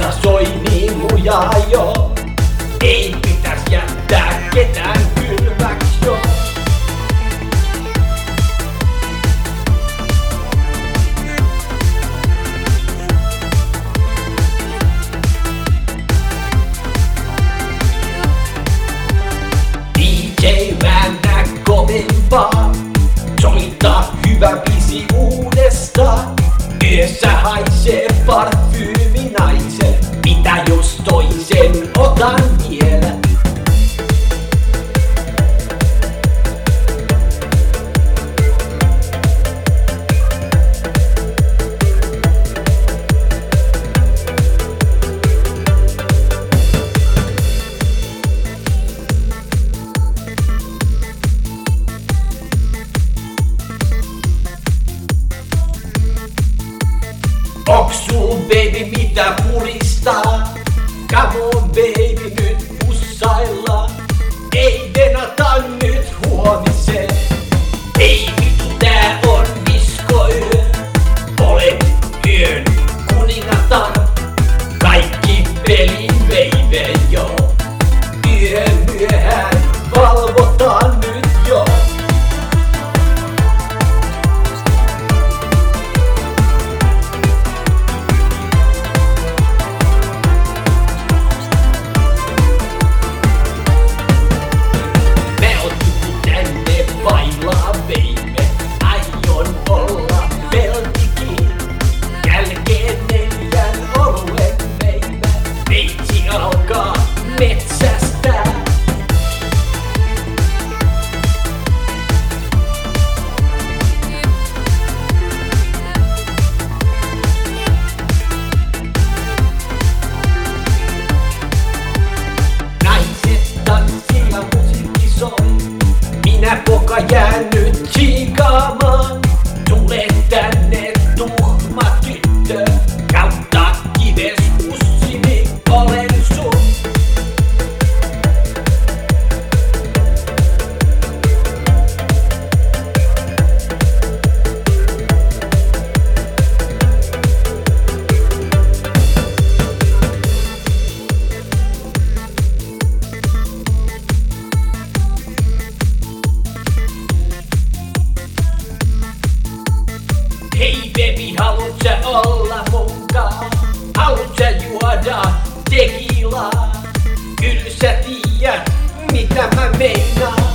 Tupakka soi niin lujaa jo, ei pitäis jättää ketään kylmäks jo. DJ vääntää kovempaa, soittaa hyvä biisi uudestaan. Yössä haisee parfyymi naisen, mitä jos toisen otan vielä? Onks sul baby mitä puristaa? Come on baby nyt pussailla. Ei venata nyt huomiseen. Ei vittu tää on diskoyö. Olen yön kuningatar. Kaikki pelin veive jo. Yön myöhään valvotaan nyt jo. Metsästää. Naiset tanssi ja musiikki soi. Minä poka jään nyt tsiikaamaan. Tule tänne tuhma tyttö. Kautta kives pussini olen sun. Hei baby, haluut sä olla munkaan? Haluut sä juoda tequilaa? Kyllä sä tiedät, mitä mä meinaan.